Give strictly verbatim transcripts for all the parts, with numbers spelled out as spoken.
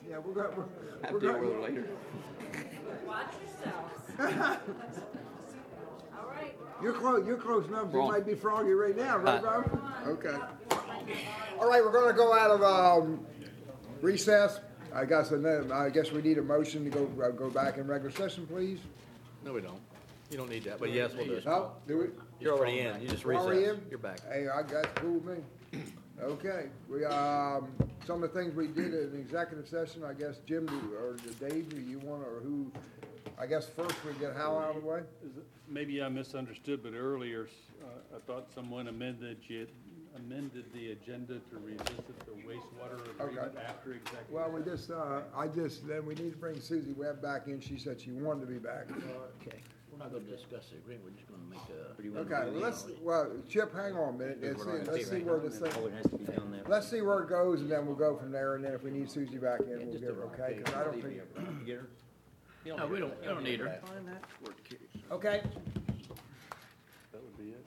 Yeah, we're going. We're, Have we're to deal going. with it later. Watch yourselves. All right. You're close. You're close enough. You Wrong. might be froggy right now, right, Uh, Bob? Okay. All right, we're going to go out of um, recess. I guess. And then I guess we need a motion to go uh, go back in regular session, please. No, we don't. You don't need that, but yes, we'll do it. No, do we? You're already in. You just We're already recess. in? You're back. Hey, I got cool with me. Okay, we, um, some of the things we did in executive session, I guess, Jim, do- or Dave, do you want, or who, I guess first we get Hal out of the way? Is it- Maybe I misunderstood, but earlier, uh, I thought someone amended, you amended the agenda to revisit the wastewater agreement Okay. after executive. Well, we just, uh, I just, then we need to bring Susie Webb back in, she said she wanted to be back. Okay. We're not gonna discuss the agreement, we're just gonna make a. Okay, well, let's, well, Chip, hang on a minute, let's see, let's see where this thing, Oh, it has to be done that. let's see where it goes, and then we'll go from there, and then if we need Susie back in, we'll just get her, do it. okay? Because I don't think, You get her? No, we don't, you don't need her. okay, That would be it,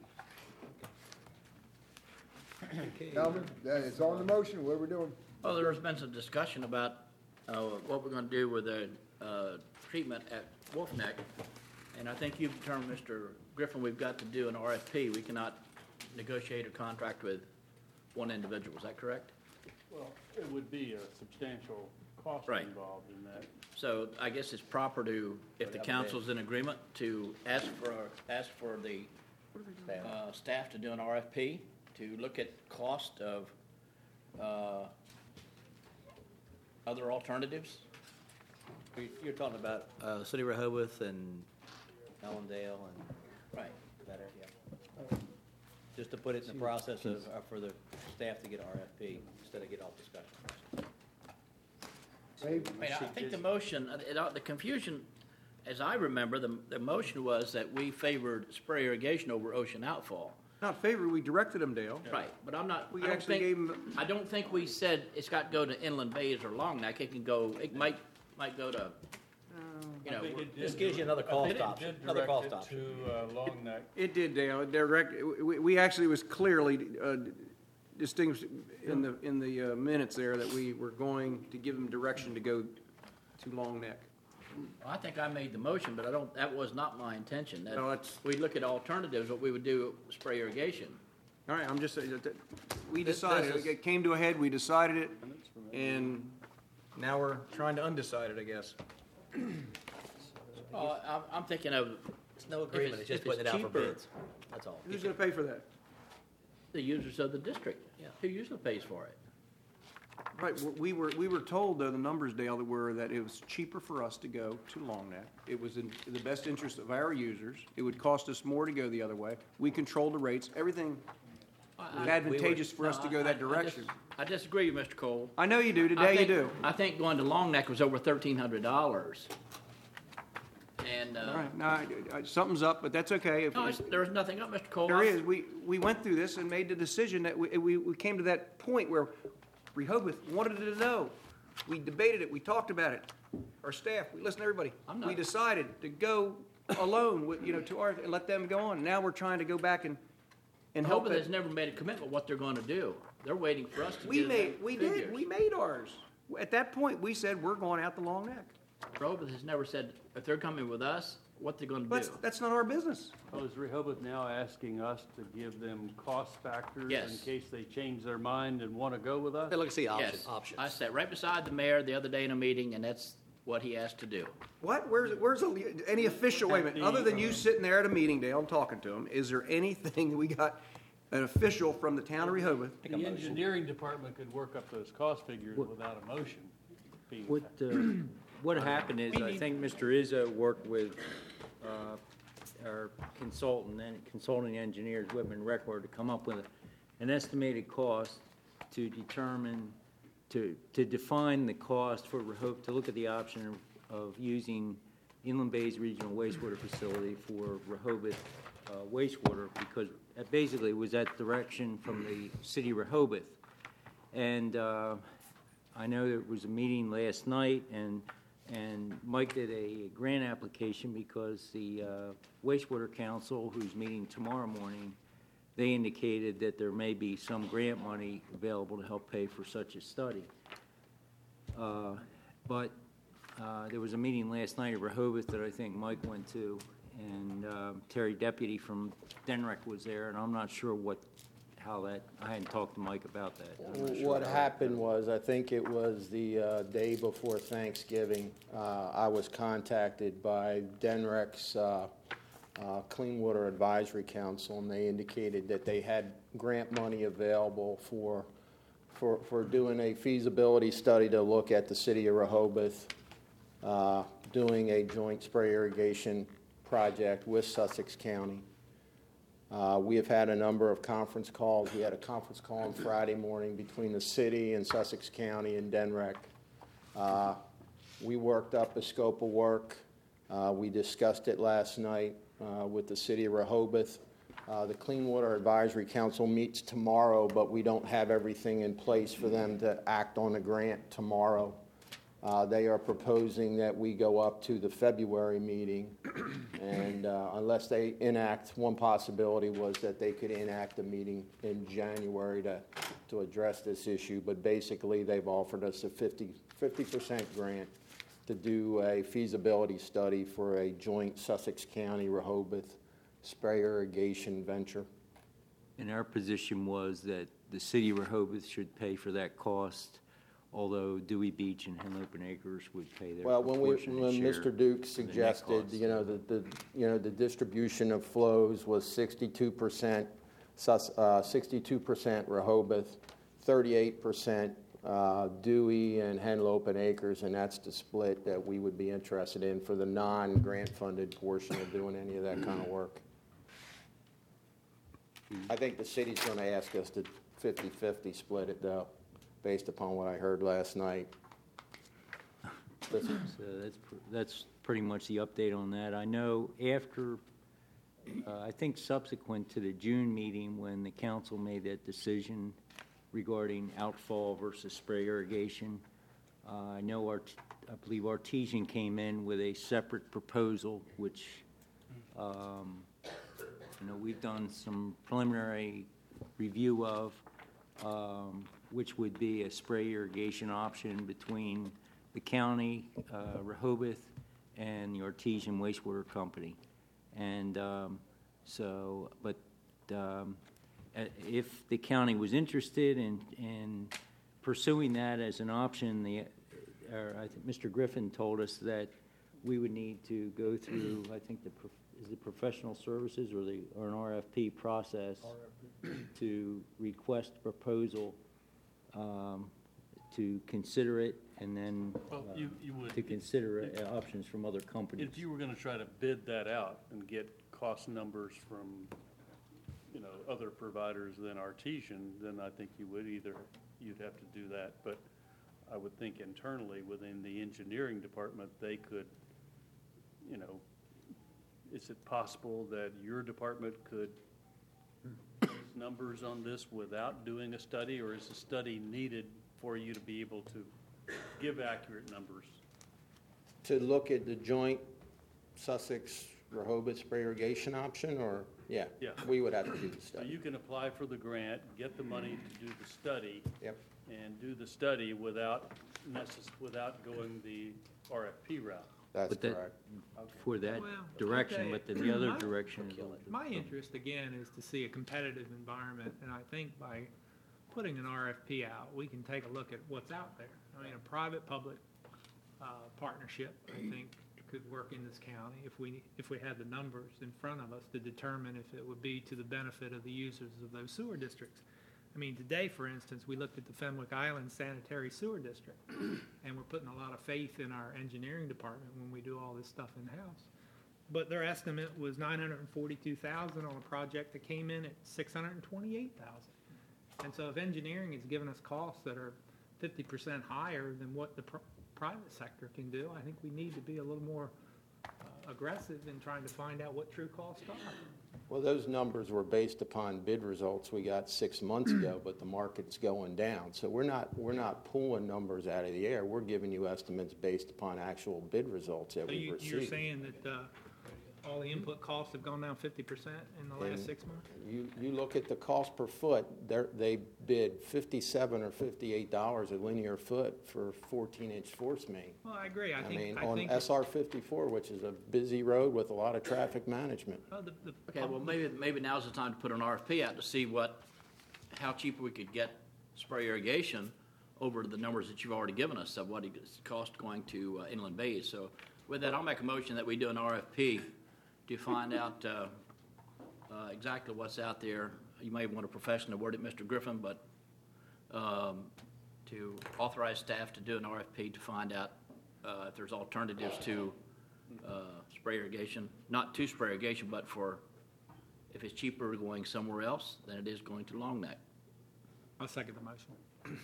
Archie. Calvin, that it's on the motion, what are we doing? Well, there's been some discussion about, uh, what we're gonna do with the, uh, treatment at Wolf Neck. And I think you've determined, Mister Griffin, we've got to do an R F P. We cannot negotiate a contract with one individual. Is that correct? Well, it would be a substantial cost Right. involved in that. So I guess it's proper to, if the council's in agreement, to ask for, ask for the, uh, staff to do an R F P, to look at cost of, uh, other alternatives. You're- You're talking about uh, City of Rehoboth and Ellendale and Right. that area, just to put it in the process of, uh, for the staff to get R F P instead of get off discussion. Dave? I mean, I think the motion, uh, it, uh, the confusion, as I remember, the, the motion was that we favored spray irrigation over ocean outfall. Not favored, we directed them, Dale. Right, but I'm not, We I don't actually think, gave 'em- I don't think we said it's got to go to inland bays or Long Neck. It can go, it might, might go to, you know, This gives you another cost option, another cost option. To, uh, Long Neck. It did, Dale, it direct, we, we actually was clearly uh, distinguished in the, in the uh, minutes there that we were going to give them direction to go to Long Neck. I think I made the motion, but I don't, that was not my intention. That No, that's- we look at alternatives, what we would do with spray irrigation. All right, I'm just saying, that- that we This- decided, this is- it came to a head, we decided it, and now we're trying to undecide it, I guess. Uh, I'm, I'm thinking of It's no agreement, it's- it's just if it's putting it out for cheaper- bids, that's all. Who's gonna pay for that? the users of the district. Yeah. Who usually pays for it? Right, w- we were, we were told, though, the numbers, Dale, that were that it was cheaper for us to go to Long Neck. It was in the best interest of our users. It would cost us more to go the other way. We controlled the rates. Everything was advantageous for us to go No, I- that I- direction. I, dis- I disagree with Mister Cole. I know you do, I today you think- do. I think going to Long Neck was over thirteen hundred dollars. And, All uh, right, now, I- I- something's up, but that's okay. If- no, it's, there's nothing up, Mister Cole. There is. We, we went through this and made the decision that we, we, we came to that point where Rehoboth wanted to know. We debated it, we talked about it. Our staff, we listened to everybody. I'm not- We decided to go alone with, you know, to our, and let them go on. Now we're trying to go back and, and help Rehoboth has it. never made a commitment what they're gonna do. They're waiting for us to We give made, them we figures. did, we made ours. At that point, we said, we're going out the Long Neck. Rehoboth has never said, if they're coming with us, what they're gonna That's, do. that's not our business. Well, is Rehoboth now asking us to give them cost factors in Yes. case they change their mind and want to go with us? They look to see option, Yes, options. I sat right beside the mayor the other day in a meeting, and that's what he asked to do. What? Where's, where's the- any official, wait a minute, other than you sitting there at a meeting, Dale, and talking to him, is there anything we got an official from the town of Rehoboth? The engineering department could work up those cost figures without a motion being. What, uh, what happened is, I think Mister Izzo worked with, uh, our consultant and consulting engineers, Whitman Record, to come up with an estimated cost to determine, to, to define the cost for Rehoboth, to look at the option of using Inland Bays Regional Wastewater Facility for Rehoboth uh, wastewater, because it basically was that direction from the city of Rehoboth. And uh, I know there was a meeting last night, and and Mike did a grant application because the uh, wastewater council, who's meeting tomorrow morning, they indicated that there may be some grant money available to help pay for such a study. Uh, But uh, there was a meeting last night at Rehoboth that I think Mike went to, and um, Terry Deputy from Denrec was there, and I'm not sure what, how that, I hadn't talked to Mike about that. I'm not sure What how- happened was, I think it was the uh, day before Thanksgiving, uh, I was contacted by Denrec's uh, uh, Clean Water Advisory Council, and they indicated that they had grant money available for, for, for doing a feasibility study to look at the city of Rehoboth, uh, doing a joint spray irrigation project with Sussex County. Uh, we have had a number of conference calls. We had a conference call on Friday morning between the city and Sussex County and Denrec. Uh, we worked up a scope of work. Uh, we discussed it last night uh, with the city of Rehoboth. Uh, the Clean Water Advisory Council meets tomorrow, but we don't have everything in place for them to act on a grant tomorrow. Uh, they are proposing that we go up to the February meeting, and uh, unless they enact, one possibility was that they could enact a meeting in January to, to address this issue, but basically they've offered us a fifty percent grant to do a feasibility study for a joint Sussex County Rehoboth spray irrigation venture. And our position was that the city of Rehoboth should pay for that cost, although Dewey Beach and Henlopen Acres would pay their Well, when we, proportionate when share Mister Duke of the net suggested, cost. you know, the, the, you know, the distribution of flows was sixty-two percent, uh, sixty-two percent Rehoboth, thirty-eight percent uh, Dewey and Henlopen Acres, and that's the split that we would be interested in for the non-grant funded portion of doing any of that kind of work. I think the city's gonna ask us to fifty-fifty split it though, based upon what I heard last night. Listen, So that's, pr- that's pretty much the update on that. I know after, uh, I think subsequent to the June meeting, when the council made that decision regarding outfall versus spray irrigation, uh, I know Art, I believe Artesian came in with a separate proposal, which, um, you know, we've done some preliminary review of, um, which would be a spray irrigation option between the county, uh, Rehoboth, and the Artesian Wastewater Company. And um, so, but um, uh, if the county was interested in, in pursuing that as an option, the, or I think Mister Griffin told us that we would need to go through, I think the, prof- is it professional services or the, or an R F P process to request a proposal, um, to consider it, and then Well, uh, you, you would, to consider uh, options from other companies. if you were gonna try to bid that out and get cost numbers from, you know, other providers than Artesian, then I think you would either, you'd have to do that. But I would think internally within the engineering department, they could, you know, is it possible that your department could base numbers on this without doing a study, or is a study needed for you to be able to give accurate numbers? to look at the joint Sussex Rehoboth spray irrigation option, or, yeah? Yeah. We would have to do the So study. you can apply for the grant, get the money to do the study, Yep. and do the study without necess, without going the R F P route. That's But that- correct. For that Well, direction, okay. but then the other My- direction is. My interest, again, is to see a competitive environment, and I think by putting an R F P out, we can take a look at what's out there. I mean, a private-public uh, partnership, I think, could work in this county if we, if we had the numbers in front of us to determine if it would be to the benefit of the users of those sewer districts. I mean, today, for instance, we looked at the Fenwick Island Sanitary Sewer District, and we're putting a lot of faith in our engineering department when we do all this stuff in-house. But their estimate was nine hundred forty-two thousand dollars on a project that came in at six hundred twenty-eight thousand dollars. And so if engineering is giving us costs that are fifty percent higher than what the pr- private sector can do, I think we need to be a little more uh, aggressive in trying to find out what true costs are. Well, those numbers were based upon bid results we got six months ago, but the market's going down. So we're not, we're not pulling numbers out of the air. We're giving you estimates based upon actual bid results that So we've you, you're received. saying that uh, all the input costs have gone down fifty percent in the last And six months? You, you look at the cost per foot, they're, they bid fifty-seven or fifty-eight dollars a linear foot for fourteen inch force main. Well, I agree. I I think, mean, I on think. S R fifty-four, which is a busy road with a lot of traffic management. Well, the- the Okay, well, maybe, maybe now's the time to put an R F P out to see what, how cheap we could get spray irrigation over the numbers that you've already given us of what it cost going to uh, inland bays. So with that, I'll make a motion that we do an R F P to find out uh, uh, exactly what's out there. You may want a professional to word it, Mister Griffin, but um, to authorize staff to do an R F P to find out uh, if there's alternatives to uh, spray irrigation, not to spray irrigation, but for if it's cheaper going somewhere else than it is going to Long Neck. I'll second the motion.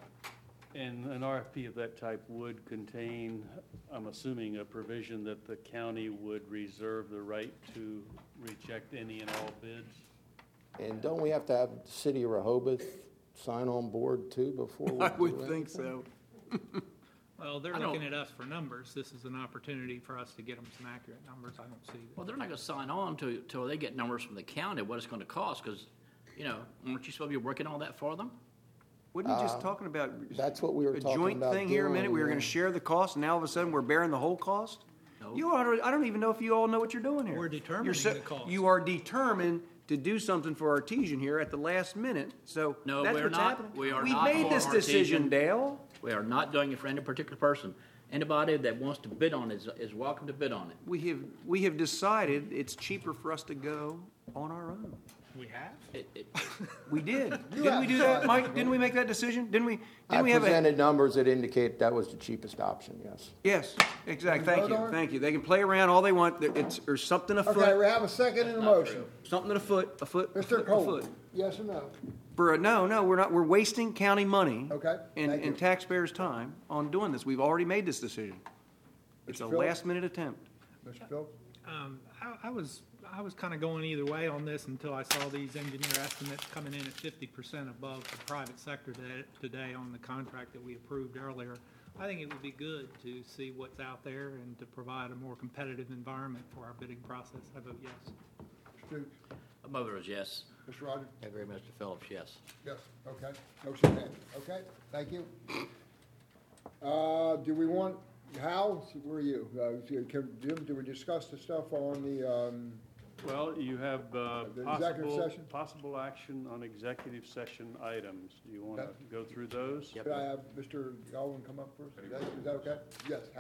And an R F P of that type would contain, I'm assuming, a provision that the county would reserve the right to reject any and all bids? And don't we have to have the city of Rehoboth sign on board too before we I do would think anything? so. Well, they're I don't- looking at us for numbers. This is an opportunity for us to get them some accurate numbers. I don't see that. Well, they're not going to sign on till, till they get numbers from the county, what it's going to cost, because, you know, aren't you supposed to be working on that for them? Wasn't he just talking about That's what we were a talking joint about thing here a minute? We were doing, going to uh, share the cost, and now all of a sudden we're bearing the whole cost? No. You are, I don't even know if you all know what you're doing here. We're You're determining so- the cost. You are determined to do something for Artesian here at the last minute, so No, that's we're what's not. happening. We are We've not made for this decision, Artesian. Dale. We are not doing it for any particular person. Anybody that wants to bid on it is, is welcome to bid on it. We have, we have decided it's cheaper for us to go on our own. We have? It, it, We did. You Didn't we have do that, decided. Mike? Didn't we make that decision? Didn't we? I Didn't we have a? presented numbers that indicate that was the cheapest option, yes. Yes, exactly. Can we Thank vote you, on it? thank you. They can play around all they want. There- It's, there's something a Okay, foot, we have a second and a motion. something at a foot, a foot, a Mister foot, a Cole, foot. yes or no? For a, no, no, we're not, we're wasting county money. Okay, And, thank you. and taxpayers' time on doing this. We've already made this decision. It's a Mister Phil? last minute attempt. Mister Phillips? Um, I, I was, I was kind of going either way on this until I saw these engineer estimates coming in at fifty percent above the private sector today, today on the contract that we approved earlier. I think it would be good to see what's out there and to provide a more competitive environment for our bidding process. I vote yes. Mister Dukes? my mother is yes. Mister Rogers? I agree, Mister Phillips, yes. Yes, okay. Motion passed. Okay, thank you. Uh, do we want, Hal, where are you? Uh, can- Jim, do we discuss the stuff on the, um, Well, you have uh, The executive possible, session? possible action on executive session items. Do you want to Okay. go through those? could I have Mister Galvin come up first? Is that, is that okay? Yes,